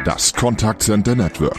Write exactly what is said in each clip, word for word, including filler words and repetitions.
Das Contact Center Network.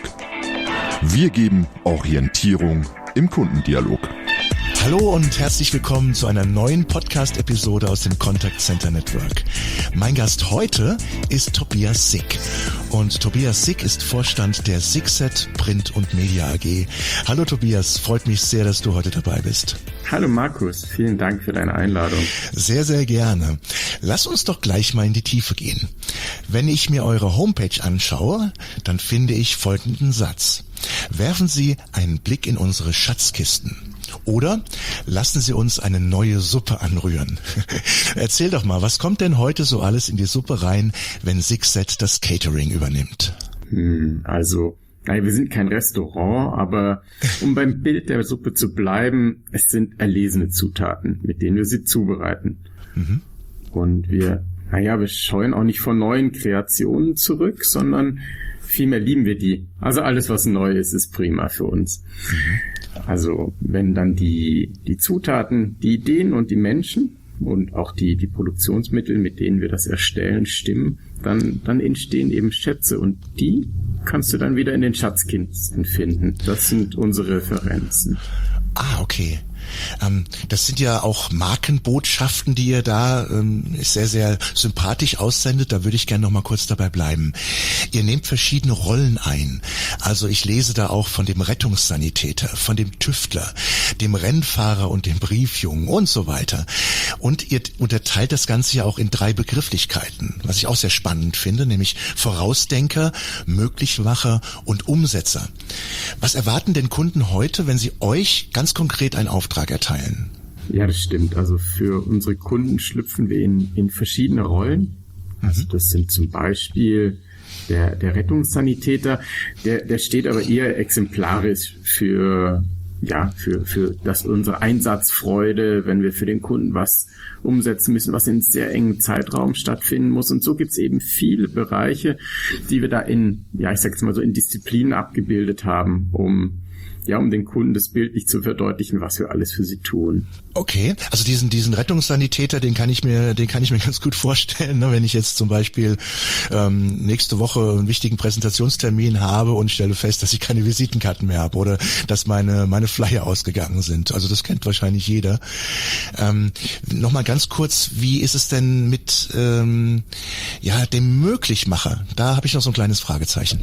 Wir geben Orientierung im Kundendialog. Hallo und herzlich willkommen zu einer neuen Podcast-Episode aus dem Contact Center Network. Mein Gast heute ist Tobias Sick. Und Tobias Sick ist Vorstand der Sickset Print und Media A G. Hallo Tobias, freut mich sehr, dass du heute dabei bist. Hallo Markus, vielen Dank für deine Einladung. Sehr, sehr gerne. Lass uns doch gleich mal in die Tiefe gehen. Wenn ich mir eure Homepage anschaue, dann finde ich folgenden Satz. Werfen Sie einen Blick in unsere Schatzkisten. Oder lassen Sie uns eine neue Suppe anrühren. Erzähl doch mal, was kommt denn heute so alles in die Suppe rein, wenn Sickset das Catering übernimmt? Hm, also, wir sind kein Restaurant, aber um beim Bild der Suppe zu bleiben, es sind erlesene Zutaten, mit denen wir sie zubereiten. Mhm. Und wir, naja, wir scheuen auch nicht vor neuen Kreationen zurück, sondern vielmehr lieben wir die. Also alles, was neu ist, ist prima für uns. Mhm. Also wenn dann die die Zutaten, die Ideen und die Menschen und auch die die Produktionsmittel, mit denen wir das erstellen, stimmen, dann dann entstehen eben Schätze und die kannst du dann wieder in den Schatzkisten finden. Das sind unsere Referenzen. Ah, okay. Ähm, das sind ja auch Markenbotschaften, die ihr da ähm, sehr, sehr sympathisch aussendet. Da würde ich gerne noch mal kurz dabei bleiben. Ihr nehmt verschiedene Rollen ein. Also ich lese da auch von dem Rettungssanitäter, von dem Tüftler, dem Rennfahrer und dem Briefjungen und so weiter. Und ihr unterteilt das Ganze ja auch in drei Begrifflichkeiten, was ich auch sehr spannend finde, nämlich Vorausdenker, Möglichmacher und Umsetzer. Was erwarten denn Kunden heute, wenn sie euch ganz konkret einen Auftrag erteilen? Ja, das stimmt. Also für unsere Kunden schlüpfen wir in, in verschiedene Rollen. Also das sind zum Beispiel der, der Rettungssanitäter, der, der steht aber eher exemplarisch für, ja, für, für das, unsere Einsatzfreude, wenn wir für den Kunden was umsetzen müssen, was in sehr engem Zeitraum stattfinden muss. Und so gibt es eben viele Bereiche, die wir da in, ja, ich sag's mal so, in Disziplinen abgebildet haben, um ja, um den Kunden das bildlich zu verdeutlichen, was wir alles für sie tun. Okay, also diesen diesen Rettungssanitäter, den kann ich mir, den kann ich mir ganz gut vorstellen, ne? Wenn ich jetzt zum Beispiel ähm, nächste Woche einen wichtigen Präsentationstermin habe und stelle fest, dass ich keine Visitenkarten mehr habe oder dass meine meine Flyer ausgegangen sind. Also das kennt wahrscheinlich jeder. Ähm, Nochmal ganz kurz, wie ist es denn mit ähm, ja dem Möglichmacher? Da habe ich noch so ein kleines Fragezeichen.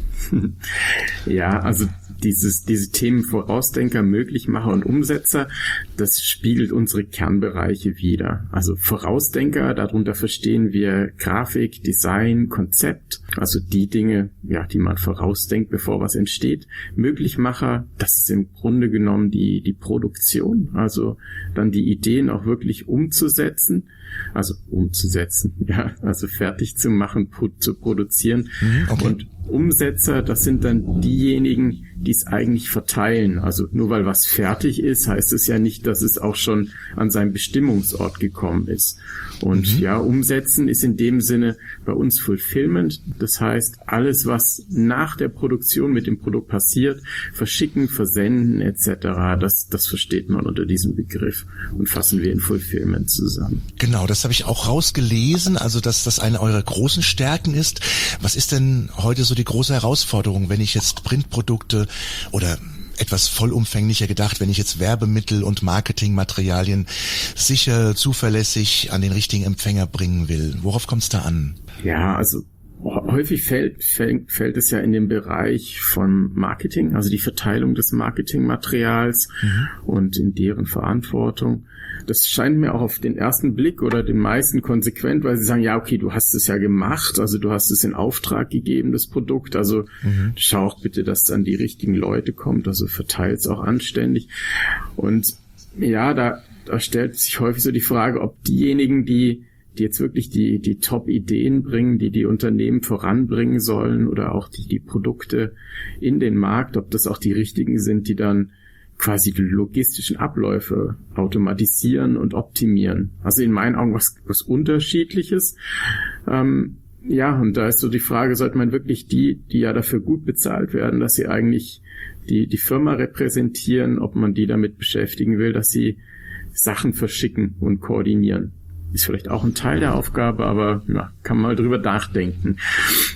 Ja, also dieses diese Themen Vorausdenker, Möglichmacher und Umsetzer, das spiegelt unsere Kernbereiche wider. Also Vorausdenker, darunter verstehen wir Grafik, Design, Konzept, also die Dinge, ja, die man vorausdenkt, bevor was entsteht. Möglichmacher, das ist im Grunde genommen die die Produktion, also dann die Ideen auch wirklich umzusetzen, also umzusetzen, ja, also fertig zu machen, zu produzieren. Okay. Und Umsetzer, das sind dann diejenigen, die es eigentlich verteilen. Also nur weil was fertig ist, heißt es ja nicht, dass es auch schon an seinem Bestimmungsort gekommen ist. Und mhm. ja, umsetzen ist in dem Sinne bei uns Fulfillment. Das heißt, alles, was nach der Produktion mit dem Produkt passiert, verschicken, versenden et cetera, das, das versteht man unter diesem Begriff und fassen wir in Fulfillment zusammen. Genau, das habe ich auch rausgelesen, also dass das eine eurer großen Stärken ist. Was ist denn heute so die große Herausforderung, wenn ich jetzt Printprodukte oder etwas vollumfänglicher gedacht, wenn ich jetzt Werbemittel und Marketingmaterialien sicher, zuverlässig an den richtigen Empfänger bringen will? Worauf kommt es da an? Ja, also häufig fällt, fällt, fällt es ja in den Bereich von Marketing, also die Verteilung des Marketingmaterials mhm. und in deren Verantwortung. Das scheint mir auch auf den ersten Blick oder den meisten konsequent, weil sie sagen, ja, okay, du hast es ja gemacht, also du hast es in Auftrag gegeben, das Produkt, also mhm. schau auch bitte, dass es an die richtigen Leute kommt, also verteil es auch anständig. Und ja, da, da stellt sich häufig so die Frage, ob diejenigen, die die jetzt wirklich die die Top-Ideen bringen, die die Unternehmen voranbringen sollen oder auch die die Produkte in den Markt, ob das auch die richtigen sind, die dann quasi die logistischen Abläufe automatisieren und optimieren. Also in meinen Augen was was Unterschiedliches. Ähm, ja, und da ist so die Frage, sollte man wirklich die, die ja dafür gut bezahlt werden, dass sie eigentlich die die Firma repräsentieren, ob man die damit beschäftigen will, dass sie Sachen verschicken und koordinieren. Ist vielleicht auch ein Teil der Aufgabe, aber ja, kann man mal drüber nachdenken.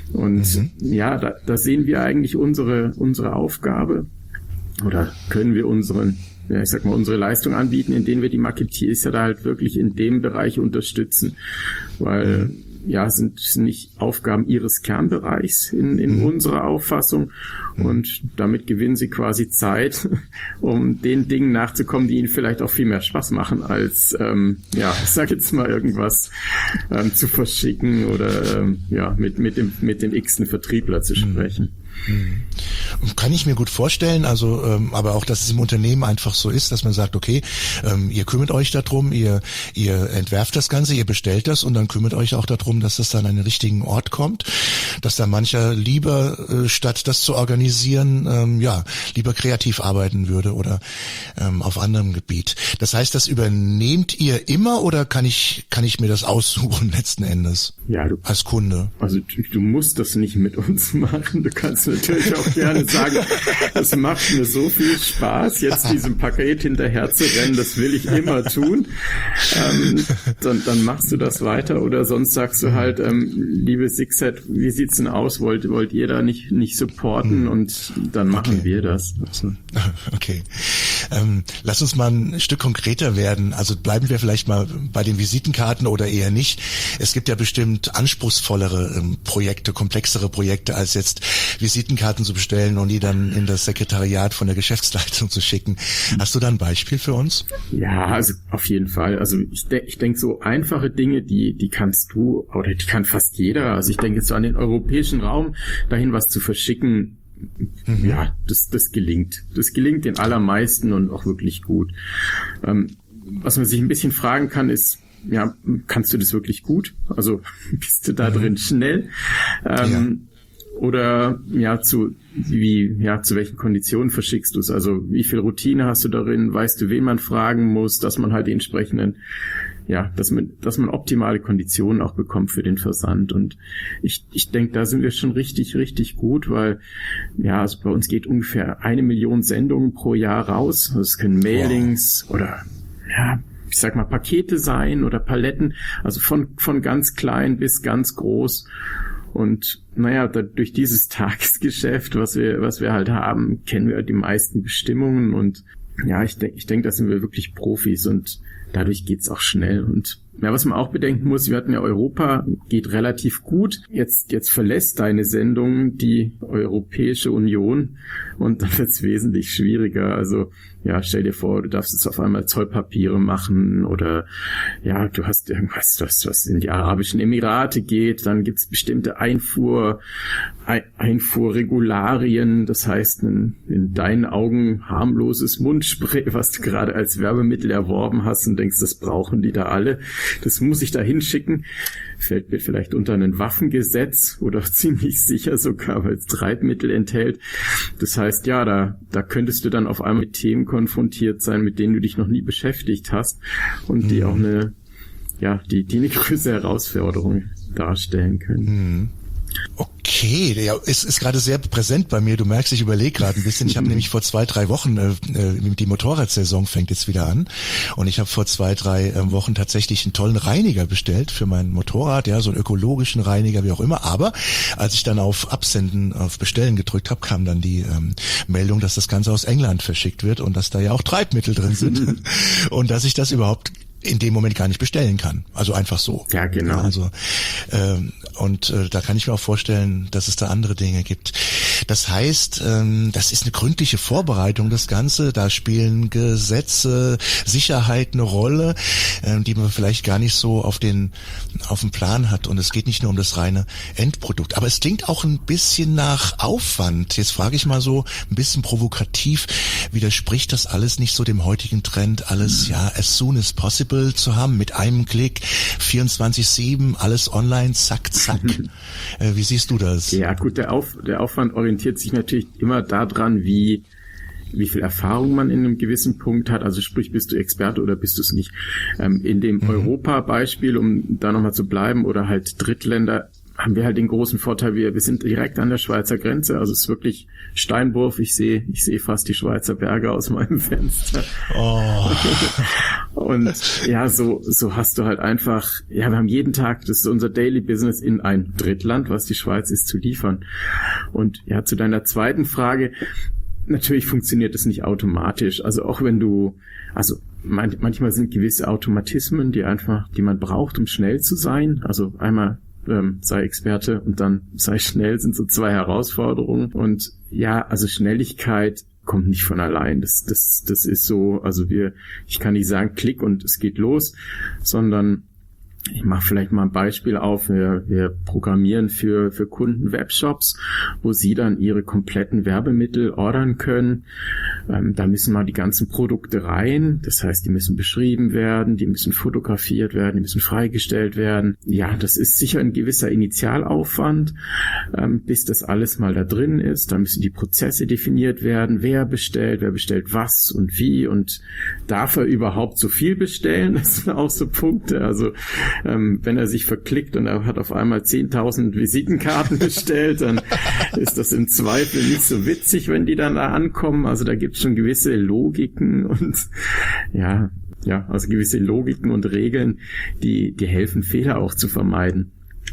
Und Mhm. ja, da, da sehen wir eigentlich unsere, unsere Aufgabe oder können wir unseren, ja, ich sag mal, unsere Leistung anbieten, indem wir die Marketeers ja da halt wirklich in dem Bereich unterstützen, weil mhm. ja, sind, sind nicht Aufgaben ihres Kernbereichs in, in mhm. unserer Auffassung und damit gewinnen sie quasi Zeit, um den Dingen nachzukommen, die ihnen vielleicht auch viel mehr Spaß machen, als, ähm, ja, ich sag jetzt mal irgendwas ähm, zu verschicken oder ähm, ja, mit, mit dem, mit dem x-ten Vertriebler zu sprechen. Mhm. Kann ich mir gut vorstellen, also ähm, aber auch, dass es im Unternehmen einfach so ist, dass man sagt, okay, ähm, ihr kümmert euch darum, ihr ihr entwerft das Ganze, ihr bestellt das und dann kümmert euch auch darum, dass das dann an den richtigen Ort kommt, dass da mancher lieber, äh, statt das zu organisieren, ähm, ja, lieber kreativ arbeiten würde oder ähm, auf anderem Gebiet. Das heißt, das übernehmt ihr immer oder kann ich kann ich mir das aussuchen letzten Endes? Ja, du, als Kunde. Also du, du musst das nicht mit uns machen, du kannst natürlich auch gerne sagen, es macht mir so viel Spaß, jetzt diesem Paket hinterher zu rennen, das will ich immer tun. Ähm, dann, dann machst du das weiter oder sonst sagst du halt, ähm, liebe Sixhead, wie sieht's denn aus? Wollt, wollt ihr da nicht, nicht supporten? Mhm. Und dann machen okay. wir das. Also. Okay. Ähm, lass uns mal ein Stück konkreter werden. Also bleiben wir vielleicht mal bei den Visitenkarten oder eher nicht. Es gibt ja bestimmt anspruchsvollere ähm, Projekte, komplexere Projekte, als jetzt Visitenkarten zu bestellen und die dann in das Sekretariat von der Geschäftsleitung zu schicken. Hast du da ein Beispiel für uns? Ja, also auf jeden Fall. Also ich, de- ich denke, so einfache Dinge, die die kannst du oder die kann fast jeder. Also ich denke jetzt so an den europäischen Raum, dahin was zu verschicken. Mhm. Ja, das, das gelingt. Das gelingt den allermeisten und auch wirklich gut. Ähm, was man sich ein bisschen fragen kann, ist, ja, kannst du das wirklich gut? Also bist du da mhm. drin schnell? Ähm, ja. Oder ja, zu wie ja zu welchen Konditionen verschickst du es? Also wie viel Routine hast du darin? Weißt du, wen man fragen muss, dass man halt die entsprechenden ja, dass man, dass man optimale Konditionen auch bekommt für den Versand. Und ich, ich denke, da sind wir schon richtig, richtig gut, weil, ja, also bei uns geht ungefähr eine Million Sendungen pro Jahr raus. Das können Mailings wow. oder, ja, ich sag mal Pakete sein oder Paletten. Also von, von ganz klein bis ganz groß. Und, naja, da, durch dieses Tagesgeschäft, was wir, was wir halt haben, kennen wir die meisten Bestimmungen und, ja, ich denke, ich denke, da sind wir wirklich Profis und dadurch geht's auch schnell. Und ja, was man auch bedenken muss, wir hatten ja Europa, geht relativ gut. Jetzt, jetzt verlässt deine Sendung die Europäische Union und dann wird's wesentlich schwieriger. Also, ja, stell dir vor, du darfst jetzt auf einmal Zollpapiere machen oder, ja, du hast irgendwas, was, was in die Arabischen Emirate geht. Dann gibt's bestimmte Einfuhr, Einfuhrregularien. Das heißt, ein, in deinen Augen harmloses Mundspray, was du gerade als Werbemittel erworben hast und denkst, das brauchen die da alle. Das muss ich da hinschicken. Fällt mir vielleicht unter ein Waffengesetz oder ziemlich sicher sogar, weil es Treibmittel enthält. Das heißt, ja, da, da könntest du dann auf einmal mit Themen konfrontiert sein, mit denen du dich noch nie beschäftigt hast und mhm. die auch eine, ja, die, die eine größere Herausforderung darstellen können. Mhm. Okay, ja, es ist gerade sehr präsent bei mir. Du merkst, ich überlege gerade ein bisschen. Ich habe nämlich vor zwei, drei Wochen, äh, die Motorradsaison fängt jetzt wieder an und ich habe vor zwei, drei äh, Wochen tatsächlich einen tollen Reiniger bestellt für mein Motorrad, ja, so einen ökologischen Reiniger, wie auch immer. Aber als ich dann auf Absenden, auf Bestellen gedrückt habe, kam dann die ähm, Meldung, dass das Ganze aus England verschickt wird und dass da ja auch Treibmittel drin sind und dass ich das überhaupt in dem Moment gar nicht bestellen kann. Also einfach so. Ja, genau. Also ähm, und äh, da kann ich mir auch vorstellen, dass es da andere Dinge gibt. Das heißt, ähm, das ist eine gründliche Vorbereitung, das Ganze. Da spielen Gesetze, Sicherheit eine Rolle, ähm, die man vielleicht gar nicht so auf den auf dem Plan hat. Und es geht nicht nur um das reine Endprodukt. Aber es klingt auch ein bisschen nach Aufwand. Jetzt frage ich mal so ein bisschen provokativ, widerspricht das alles nicht so dem heutigen Trend, alles ja as soon as possible zu haben, mit einem Klick, vierundzwanzig sieben, alles online, zack, zack. äh, wie siehst du das? Ja gut, der, Auf, der Aufwand orientiert sich natürlich immer daran, wie wie viel Erfahrung man in einem gewissen Punkt hat, also sprich, bist du Experte oder bist du es nicht. Ähm, in dem mhm. Europa-Beispiel, um da nochmal zu bleiben, oder halt Drittländer, haben wir halt den großen Vorteil, wir, wir sind direkt an der Schweizer Grenze, also es ist wirklich Steinwurf, ich sehe ich sehe fast die Schweizer Berge aus meinem Fenster. Oh. Und ja, so so hast du halt einfach, ja, wir haben jeden Tag, das ist unser Daily Business, in ein Drittland, was die Schweiz ist, zu liefern. Und ja, zu deiner zweiten Frage, natürlich funktioniert das nicht automatisch, also auch wenn du, also man, manchmal sind gewisse Automatismen, die einfach, die man braucht, um schnell zu sein, also einmal Ähm, sei Experte und dann sei schnell, sind so zwei Herausforderungen. Und ja, also Schnelligkeit kommt nicht von allein. Das, das, das ist so, also wir, ich kann nicht sagen, klick und es geht los, sondern ich mache vielleicht mal ein Beispiel auf. Wir, wir programmieren für, für Kunden Webshops, wo sie dann ihre kompletten Werbemittel ordern können. Ähm, da müssen mal die ganzen Produkte rein. Das heißt, die müssen beschrieben werden, die müssen fotografiert werden, die müssen freigestellt werden. Ja, das ist sicher ein gewisser Initialaufwand, ähm, bis das alles mal da drin ist. Da müssen die Prozesse definiert werden. Wer bestellt, wer bestellt was und wie und darf er überhaupt so viel bestellen? Das sind auch so Punkte. Also Ähm, wenn er sich verklickt und er hat auf einmal zehntausend Visitenkarten bestellt, dann ist das im Zweifel nicht so witzig, wenn die dann da ankommen. Also da gibt es schon gewisse Logiken und ja, ja, also gewisse Logiken und Regeln, die, die helfen, Fehler auch zu vermeiden.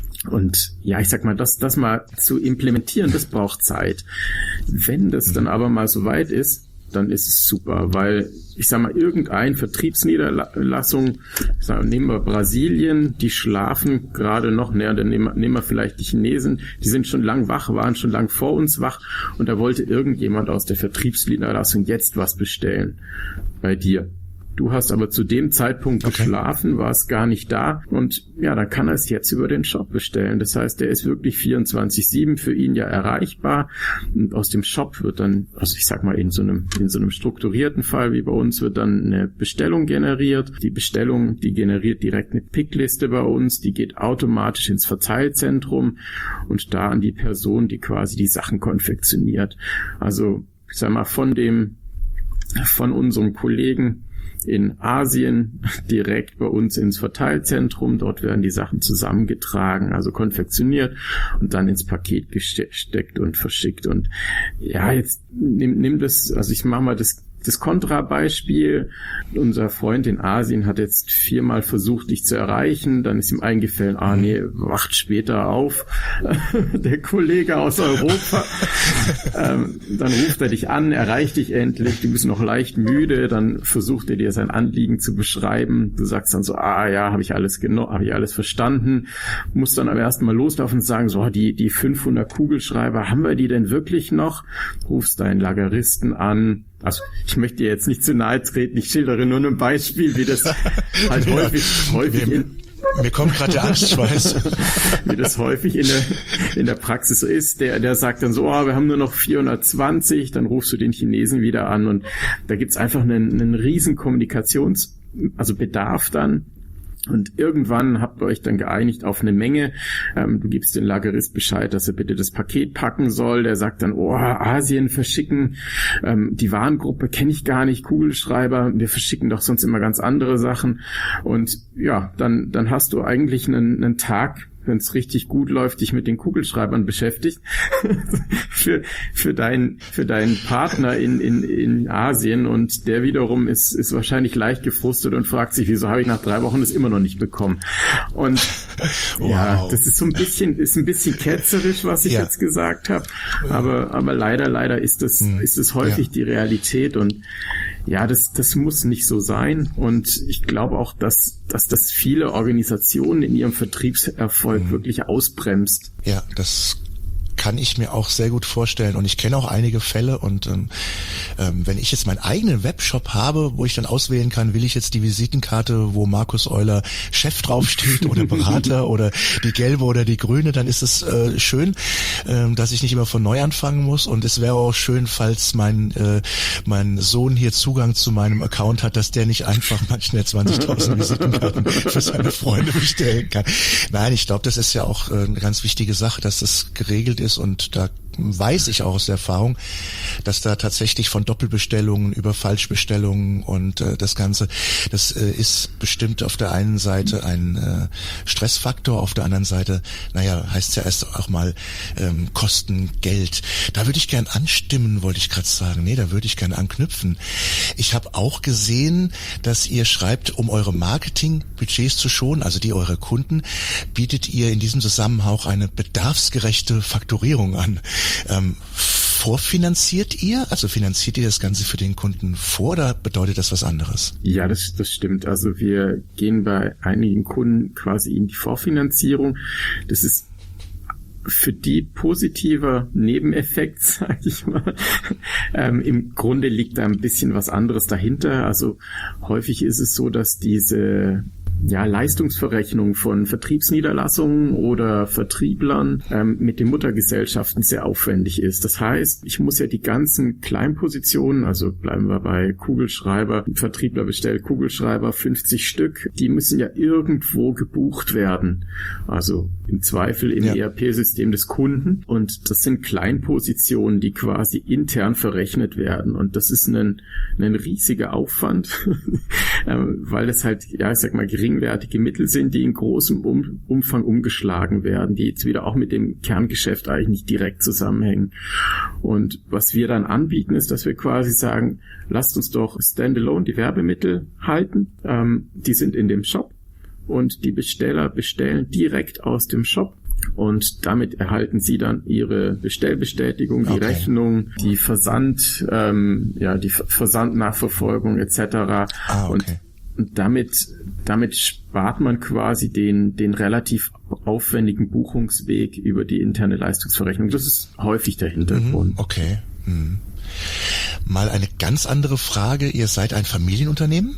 Und ja, ich sag mal, das, das mal zu implementieren, das braucht Zeit. Wenn das dann aber mal so weit ist, dann ist es super, weil ich sag mal, irgendein Vertriebsniederlassung, ich sag, nehmen wir Brasilien, die schlafen gerade noch, näher, dann nehmen wir, nehmen wir vielleicht die Chinesen, die sind schon lang wach, waren schon lang vor uns wach und da wollte irgendjemand aus der Vertriebsniederlassung jetzt was bestellen bei dir. Du hast aber zu dem Zeitpunkt okay. geschlafen, warst gar nicht da und ja, dann kann er es jetzt über den Shop bestellen. Das heißt, der ist wirklich vierundzwanzig sieben für ihn ja erreichbar und aus dem Shop wird dann, also ich sag mal in so einem in so einem strukturierten Fall wie bei uns, wird dann eine Bestellung generiert. Die Bestellung, die generiert direkt eine Pickliste bei uns, die geht automatisch ins Verteilzentrum und da an die Person, die quasi die Sachen konfektioniert. Also ich sag mal von dem von unserem Kollegen in Asien direkt bei uns ins Verteilzentrum. Dort werden die Sachen zusammengetragen, also konfektioniert und dann ins Paket gesteckt und verschickt. Und ja, jetzt nimm, nimm das, also ich mache mal das Das Kontrabeispiel, unser Freund in Asien hat jetzt viermal versucht, dich zu erreichen, dann ist ihm eingefallen, ah nee, wacht später auf, der Kollege aus Europa, ähm, dann ruft er dich an, erreicht dich endlich, du bist noch leicht müde, dann versucht er dir sein Anliegen zu beschreiben, du sagst dann so, ah ja, habe ich alles genau, habe ich alles verstanden, musst dann aber erstmal loslaufen und sagen, so, die, die fünfhundert Kugelschreiber, haben wir die denn wirklich noch? Rufst deinen Lageristen an. Also ich möchte dir jetzt nicht zu nahe treten, ich schildere nur ein Beispiel, wie das halt ja, häufig, häufig mir, in, mir kommt gerade der Angstschweiß. wie das häufig in der, in der Praxis so ist. Der, der sagt dann so, oh, wir haben nur noch vierhundertzwanzig, dann rufst du den Chinesen wieder an und da gibt's einfach einen, einen riesen Kommunikations, also Bedarf dann. Und irgendwann habt ihr euch dann geeinigt auf eine Menge. Ähm, du gibst den Lagerist Bescheid, dass er bitte das Paket packen soll. Der sagt dann, oh, Asien verschicken. Ähm, die Warengruppe kenne ich gar nicht, Kugelschreiber. Wir verschicken doch sonst immer ganz andere Sachen. Und ja, dann, dann hast du eigentlich einen, einen Tag, wenn es richtig gut läuft, dich mit den Kugelschreibern beschäftigt, für, für deinen, für deinen Partner in, in, in Asien und der wiederum ist, ist wahrscheinlich leicht gefrustet und fragt sich, wieso habe ich nach drei Wochen das immer noch nicht bekommen? Und wow. ja, das ist so ein bisschen, ist ein bisschen ketzerisch, was ich ja. jetzt gesagt habe, aber, aber leider, leider ist das, hm. ist es häufig ja. die Realität und ja, das, das muss nicht so sein und ich glaube auch, dass, dass das viele Organisationen in ihrem Vertriebserfolg mhm. wirklich ausbremst. Ja, das kann ich mir auch sehr gut vorstellen und ich kenne auch einige Fälle und ähm, ähm, wenn ich jetzt meinen eigenen Webshop habe, wo ich dann auswählen kann, will ich jetzt die Visitenkarte, wo Markus Euler Chef draufsteht oder Berater oder die gelbe oder die grüne, dann ist es äh, schön, äh, dass ich nicht immer von neu anfangen muss und es wäre auch schön, falls mein äh, mein Sohn hier Zugang zu meinem Account hat, dass der nicht einfach mal schnell zwanzigtausend Visitenkarten für seine Freunde bestellen kann. Nein, ich glaube, das ist ja auch äh, eine ganz wichtige Sache, dass das geregelt ist und da weiß ich auch aus der Erfahrung, dass da tatsächlich von Doppelbestellungen über Falschbestellungen und äh, das Ganze, das äh, ist bestimmt auf der einen Seite ein äh, Stressfaktor, auf der anderen Seite, naja, heißt ja erst auch mal ähm, Kosten, Geld. Da würde ich gern anstimmen, wollte ich gerade sagen. Nee, da würde ich gern anknüpfen. Ich habe auch gesehen, dass ihr schreibt, um eure Marketingbudgets zu schonen, also die eurer Kunden, bietet ihr in diesem Zusammenhang auch eine bedarfsgerechte Fakturierung an. Ähm, vorfinanziert ihr? Also finanziert ihr das Ganze für den Kunden vor oder bedeutet das was anderes? Ja, das, das stimmt. Also wir gehen bei einigen Kunden quasi in die Vorfinanzierung. Das ist für die positiver Nebeneffekt, sage ich mal. Ähm, im Grunde liegt da ein bisschen was anderes dahinter. Also häufig ist es so, dass diese ja, Leistungsverrechnung von Vertriebsniederlassungen oder Vertrieblern ähm, mit den Muttergesellschaften sehr aufwendig ist. Das heißt, ich muss ja die ganzen Kleinpositionen, also bleiben wir bei Kugelschreiber, ein Vertriebler bestellt Kugelschreiber, fünfzig Stück, die müssen ja irgendwo gebucht werden. Also im Zweifel im ja. E R P-System des Kunden. Und das sind Kleinpositionen, die quasi intern verrechnet werden. Und das ist ein, ein riesiger Aufwand, weil das halt, ja, ich sag mal, geringwertige Mittel sind, die in großem um- Umfang umgeschlagen werden, die jetzt wieder auch mit dem Kerngeschäft eigentlich nicht direkt zusammenhängen. Und was wir dann anbieten, ist, dass wir quasi sagen, lasst uns doch standalone die Werbemittel halten. Ähm, die sind in dem Shop und die Besteller bestellen direkt aus dem Shop. Und damit erhalten Sie dann Ihre Bestellbestätigung, die okay. Rechnung, die Versand, ähm, ja, die Versandnachverfolgung et cetera. Ah, okay. Und Und damit, damit spart man quasi den, den relativ aufwendigen Buchungsweg über die interne Leistungsverrechnung. Das ist häufig der Hintergrund. Okay. Mhm. Mal eine ganz andere Frage. Ihr seid ein Familienunternehmen?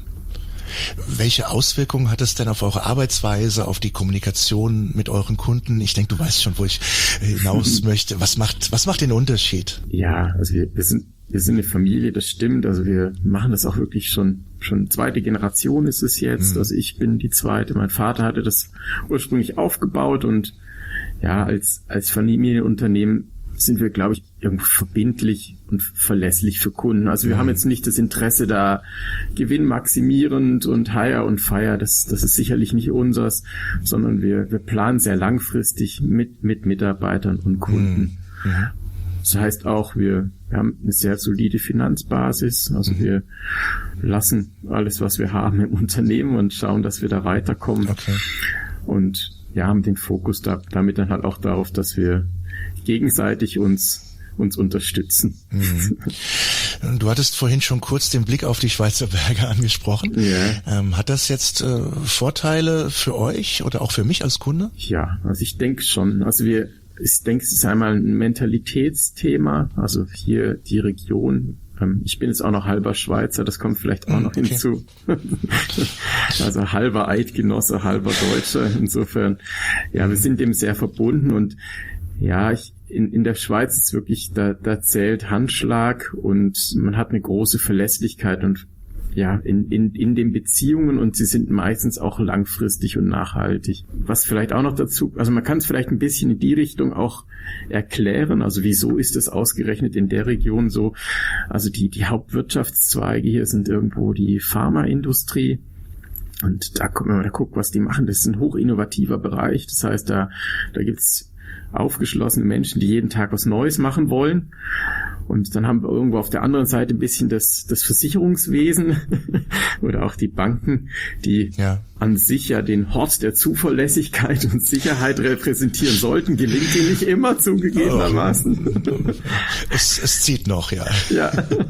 Welche Auswirkungen hat es denn auf eure Arbeitsweise, auf die Kommunikation mit euren Kunden? Ich denke, du weißt schon, wo ich hinaus möchte. Was macht, was macht den Unterschied? Ja, also wir, wir sind, wir sind eine Familie, das stimmt. Also wir machen das auch wirklich schon, schon zweite Generation ist es jetzt. Mhm. Also ich bin die zweite. Mein Vater hatte das ursprünglich aufgebaut und ja, als, als Familienunternehmen sind wir, glaube ich, irgendwo verbindlich und verlässlich für Kunden. Also wir mhm. haben jetzt nicht das Interesse da gewinnmaximierend und hire und fire, das, das ist sicherlich nicht unseres, sondern wir, wir planen sehr langfristig mit, mit Mitarbeitern und Kunden. Mhm. Mhm. Das heißt auch, wir, wir haben eine sehr solide Finanzbasis, also mhm. wir lassen alles, was wir haben im Unternehmen und schauen, dass wir da weiterkommen. Okay. Und ja, haben den Fokus da, damit dann halt auch darauf, dass wir gegenseitig uns uns unterstützen. Mhm. Du hattest vorhin schon kurz den Blick auf die Schweizer Berge angesprochen. Ja. Ähm, hat das jetzt äh, Vorteile für euch oder auch für mich als Kunde? Ja, also ich denke schon. Also wir, ich denke, es ist einmal ein Mentalitätsthema. Also hier die Region. Ähm, ich bin jetzt auch noch halber Schweizer, das kommt vielleicht auch noch okay. hinzu. Also halber Eidgenosse, halber Deutscher. Insofern, ja, wir sind dem sehr verbunden und ja, ich, in, in der Schweiz ist wirklich, da, da zählt Handschlag und man hat eine große Verlässlichkeit und ja, in, in, in den Beziehungen und sie sind meistens auch langfristig und nachhaltig. Was vielleicht auch noch dazu, also man kann es vielleicht ein bisschen in die Richtung auch erklären, also wieso ist es ausgerechnet in der Region so, also die, die Hauptwirtschaftszweige hier sind irgendwo die Pharmaindustrie. Und da, wenn man da guckt, was die machen, das ist ein hochinnovativer Bereich, das heißt, da, da gibt's aufgeschlossene Menschen, die jeden Tag was Neues machen wollen. Und dann haben wir irgendwo auf der anderen Seite ein bisschen das, das Versicherungswesen oder auch die Banken, die ja. an sich ja den Hort der Zuverlässigkeit und Sicherheit repräsentieren sollten. Gelingt ihnen nicht immer, zugegebenermaßen. Oh. Es, es zieht noch, ja. Ja.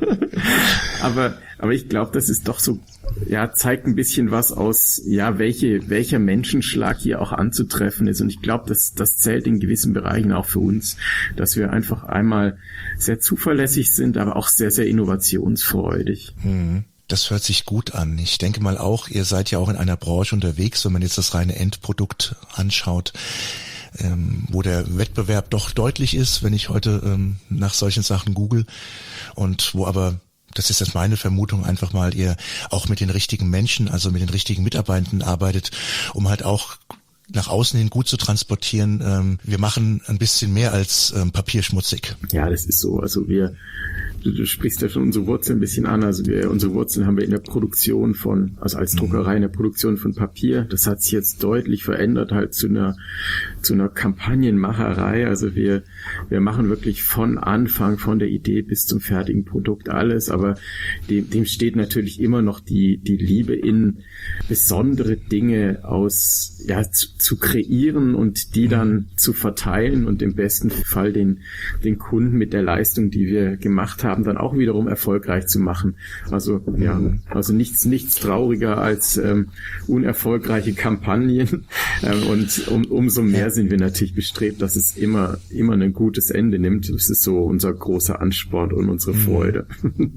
Aber, aber ich glaube, das ist doch so, ja, zeigt ein bisschen was aus, ja, welche, welcher Menschenschlag hier auch anzutreffen ist. Und ich glaube, das, das zählt in gewissen Bereichen auch für uns, dass wir einfach einmal sehr zuverlässig sind, aber auch sehr, sehr innovationsfreudig. Das hört sich gut an. Ich denke mal auch, ihr seid ja auch in einer Branche unterwegs, wenn man jetzt das reine Endprodukt anschaut, ähm, wo der Wettbewerb doch deutlich ist, wenn ich heute ähm, nach solchen Sachen google und wo aber, das ist jetzt meine Vermutung, einfach mal ihr auch mit den richtigen Menschen, also mit den richtigen Mitarbeitenden arbeitet, um halt auch nach außen hin gut zu transportieren. Ähm, wir machen ein bisschen mehr als ähm, Papier schmutzig. Ja, das ist so. Also wir, du, du sprichst ja schon unsere Wurzeln ein bisschen an. Also wir, unsere Wurzeln haben wir in der Produktion von, also als Druckerei in der Produktion von Papier. Das hat sich jetzt deutlich verändert halt zu einer, zu einer Kampagnenmacherei. Also wir, wir machen wirklich von Anfang, von der Idee bis zum fertigen Produkt alles. Aber dem, dem steht natürlich immer noch die, die Liebe in besondere Dinge aus, ja, zu, zu kreieren und die dann zu verteilen und im besten Fall den, den Kunden mit der Leistung, die wir gemacht haben, dann auch wiederum erfolgreich zu machen. Also, ja, also nichts, nichts trauriger als ähm, unerfolgreiche Kampagnen. Ähm, und um, umso mehr sind wir natürlich bestrebt, dass es immer, immer ein gutes Ende nimmt. Das ist so unser großer Ansporn und unsere Freude.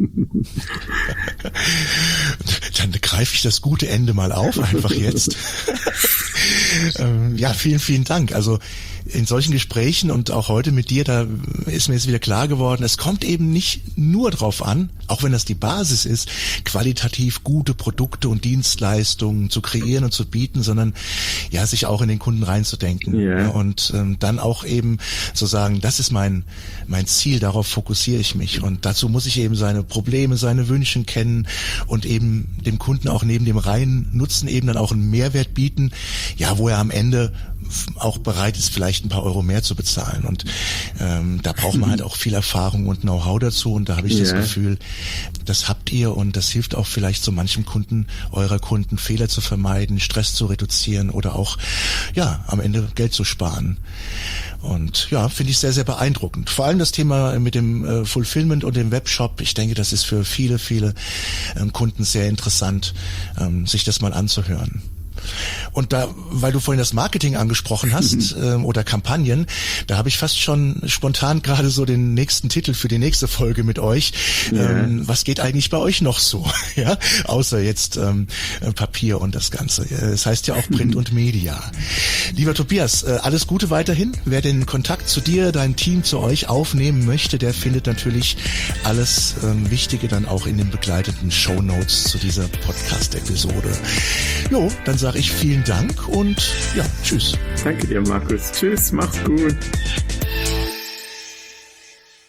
Dann greife ich das gute Ende mal auf, einfach jetzt. ähm, ja, vielen, vielen Dank. Also in solchen Gesprächen und auch heute mit dir, da ist mir jetzt wieder klar geworden, es kommt eben nicht nur drauf an, auch wenn das die Basis ist, qualitativ gute Produkte und Dienstleistungen zu kreieren und zu bieten, sondern ja, sich auch in den Kunden reinzudenken. Yeah. Und ähm, dann auch eben zu sagen, das ist mein mein Ziel, darauf fokussiere ich mich. Und dazu muss ich eben seine Probleme, seine Wünsche kennen und eben dem Kunden auch neben dem reinen Nutzen eben dann auch einen Mehrwert bieten, ja, wo er am Ende auch bereit ist, vielleicht ein paar Euro mehr zu bezahlen. Und ähm, da braucht man halt auch viel Erfahrung und Know-how dazu. Und da habe ich yeah. das Gefühl, das habt ihr und das hilft auch vielleicht so manchem Kunden, eurer Kunden, Fehler zu vermeiden, Stress zu reduzieren oder auch, ja, am Ende Geld zu sparen. Und ja, finde ich sehr, sehr beeindruckend. Vor allem das Thema mit dem äh, Fulfillment und dem Webshop. Ich denke, das ist für viele, viele ähm, Kunden sehr interessant, ähm, sich das mal anzuhören. Und da, weil du vorhin das Marketing angesprochen hast ähm, oder Kampagnen, da habe ich fast schon spontan gerade so den nächsten Titel für die nächste Folge mit euch. Yeah. Ähm, was geht eigentlich bei euch noch so? Ja, außer jetzt ähm, Papier und das Ganze. Es heißt ja auch Print und Media. Lieber Tobias, äh, alles Gute weiterhin. Wer den Kontakt zu dir, deinem Team, zu euch aufnehmen möchte, der findet natürlich alles ähm, Wichtige dann auch in den begleitenden Shownotes zu dieser Podcast-Episode. Jo, dann sage ich vielen Dank und ja, tschüss. Danke dir, Markus. Tschüss, mach's gut.